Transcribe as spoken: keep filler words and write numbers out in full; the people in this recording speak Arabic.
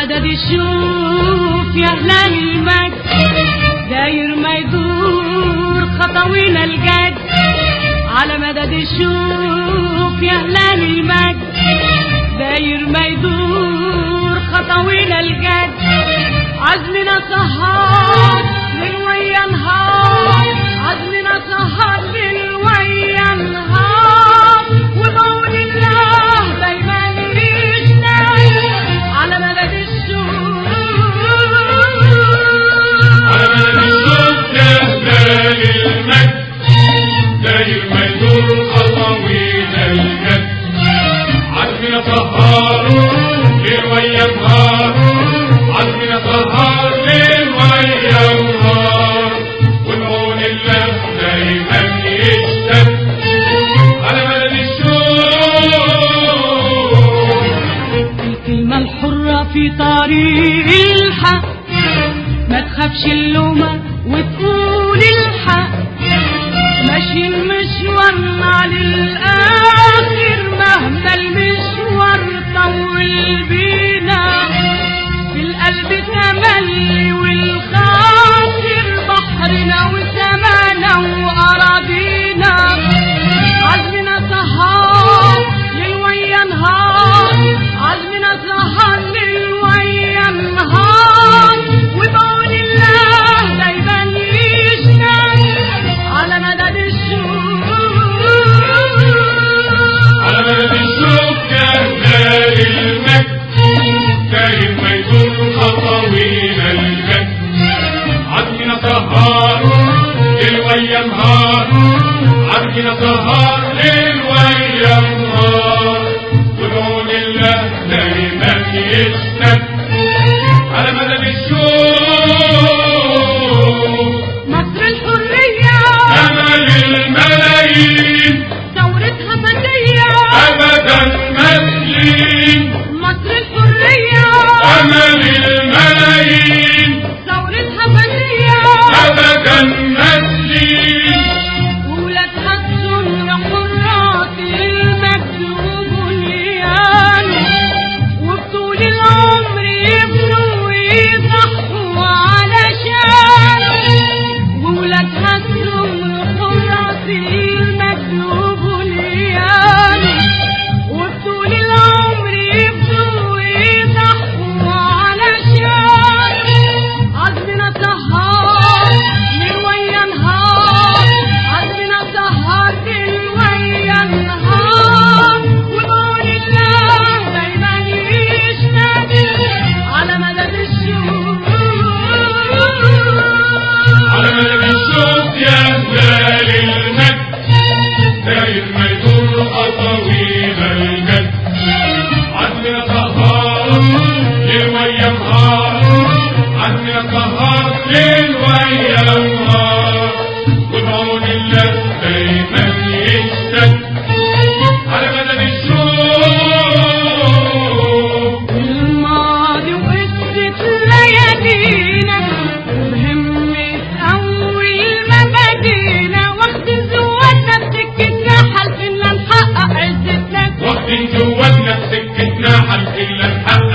مدد الشوف يا أهل المجد داير ما يدور خطوينا الجد. على مدد الشوف يا أهل المجد داير ما يدور خطوينا الجد. عزمنا سهر ليل ويا نهار، عزمنا سهر ليل ويا نهار، وبعون الله دايما يشتغل على مدد الشوف. على مدد الشوف يا أهل المجد داير ما يدور خطوينا الجد. عزمنا سهر ليل ويا نهار، عزمنا سهر ليل ويا نهار، ونقول الله دايما يشتغل على مدد الشوف. الكلمة الحرة في طريق الحق، ما تخافش اللومة وتقول الحق، ماشي مشوارنا للآخر مهما المشوار طول بينا. في القلب تملي والخاطر بحرنا وسمانا وأراضينا. عزمنا سهر ليل ويا نهار، عزمنا سهر ليل ويا نهار، وبعون الله دايما يشتغل على مدد الشوف. على مدد الشوف يا أهل المجد داير ما يدور خطوينا الجد. عزمنا سهر ليل ويا نهار، عزمنا سهر ليل ويا نهار، ونقول الله دايما يشتغل على مدد الشوف. مصر الحرية أمل الملايين ثورتها فتية أبدا مسلين. مصر الحرية أمل الملايين ثورتها فتية أبدا مسلين. وولادها السن حرات المجد وبنيان، وبطول العمر يبنوا ويضحوا علشان. وولادها السن حرات المجد وبنيان، وبطول العمر يبنوا ويضحوا علشان. عزمنا سهر ليل ويا نهار، عزمنا سهر ليل ويا نهار، وبعون الله دايما يشتغل على مدد الشوف. على مدد الشوف يا أهل المجد داير ما يدور خطوينا الجد. عزمنا سهر ليل ويا نهار، عزمنا سهر ليل ويا نهار، وبعون الله دايما يشتغل على مدد الشوف. الماضي وقصة ليالينا وبهمة أول ما بدينا، واخد زواتنا بسكتنا حالفين لا نحقق عزتنا، واخدين جواتنا بسكتنا حالفين لا نحقق